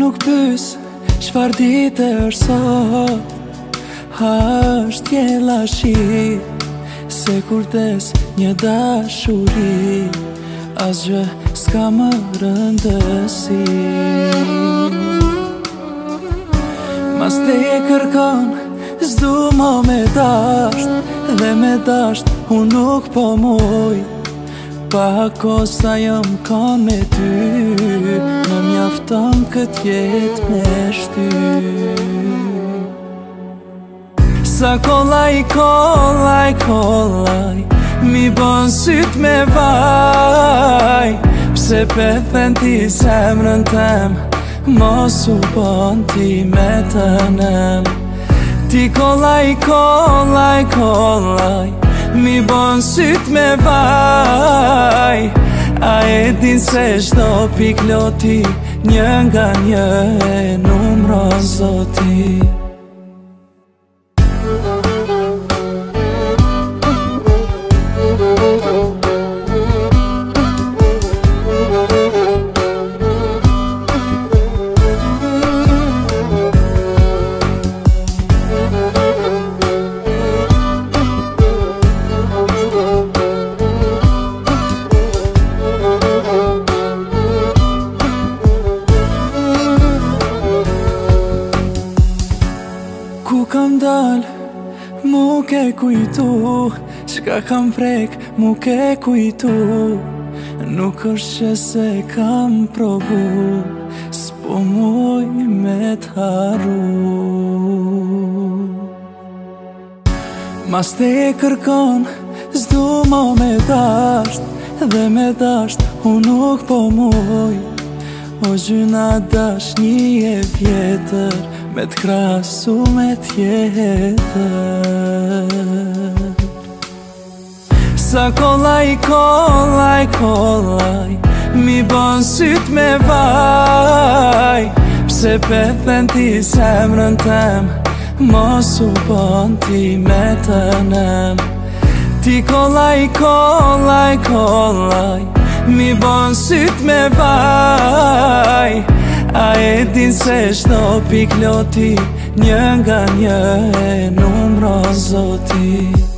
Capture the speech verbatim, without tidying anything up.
nuk pys çfar dite është sot, ha është jella shi, se kur des një dashuri, asgjë s'ka më rëndësi. Mas te e kërkon, s'du mo me dasht, dhe me dasht unë nuk po muj, pa kosa jëm kon me ty, më mjafton kët jet me shty. Sa kollaj, kollaj, kollaj, mi bon syt me vaj, pse pethen ti zemrën tem, mos u bon ti me të nem. Ti kollaj, kollaj, kollaj, mi bon syt me vaj, a e din se çdo pik loti, një nga një e numron Zoti. Ku kam dal, mu ke kujtu, çka kam prek, mu ke kujtu. Nuk është që se kam provu, s'po muj me t'harru. Mas te e kërkon, s'du mo me dasht, dhe me dasht unë nuk po muj, o gjyna dash një e vjetër, me t'krasu me tjetër. Sa kollaj, kollaj, kollaj, mi bon syt me vaj, pse pethen ti zemrën tem, mos u bon ti me të nem. Ti kollaj, kollaj, kollaj, mi bon syt me vaj, a e din se çdo pik loti, një nga një e numron Zoti.